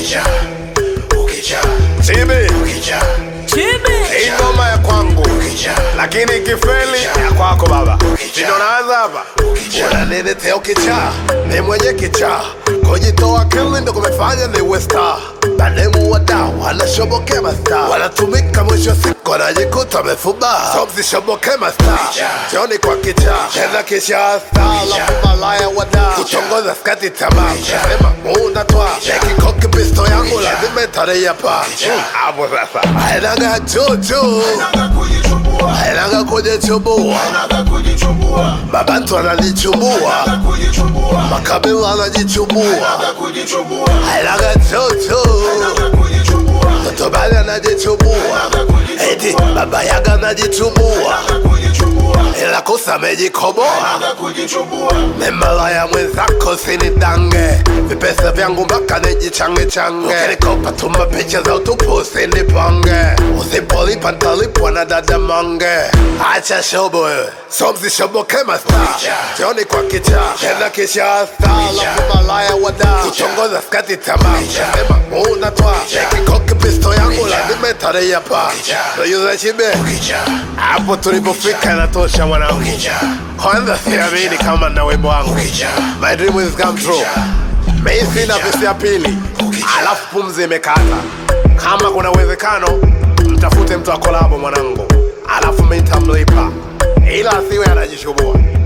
Chibi hii ngoma ya kwangu, lakini kifeli ya kwako baba. Ndio naanza hapa. Unaniletea ukichaa, ni mwenye kichaa, kujitoa kili ndo kumefanya niwe star. Mademu wadau wanashoboke mastaa, wanatumika mwisho siku wanajikuta wamefuba. So msishoboke mastaa, jioni kwa kichaa, cheza kisha star. Lafu malaya wadau, kutongoza skati tamaa, sema muda twa nekikoki pisto yangu lazima itareya pa. Hapo sasa hainaga juju, hainaga kujichubua, mabantu wananichubua, makabila wanajichubua. Hainaga juju, mtoto bali anajichubua, eti baba yaga anajichubua, ila kosa mejikoboa. Memalaya mwenzako sinidange, vipesa vyangu mpaka nijichange change. Ukinikopa tuma picha za utupu usinipange, usipolipa nitalipwa na dada mange. Acha shobo wewe, so msishoboke mastaa, jioni kwa kichaa, cheza kisha star. Lafu malaya wadau, kutongoza skati tamaa, sema unatwa nekikoki pisto yangu lazima itareya pa. Ndoyuza chibe, hapo tulipofika inatosha mwanangu. Kwanza siamini kama na wimbo wangu My dream is come true. Mimi sina pesa ya pili, alafu pumzi imekata. Kama kuna uwezekano mtafute mtu wa kolabo mwanangu, alafu mimi nitamlipa, ila asiwe anajishubua.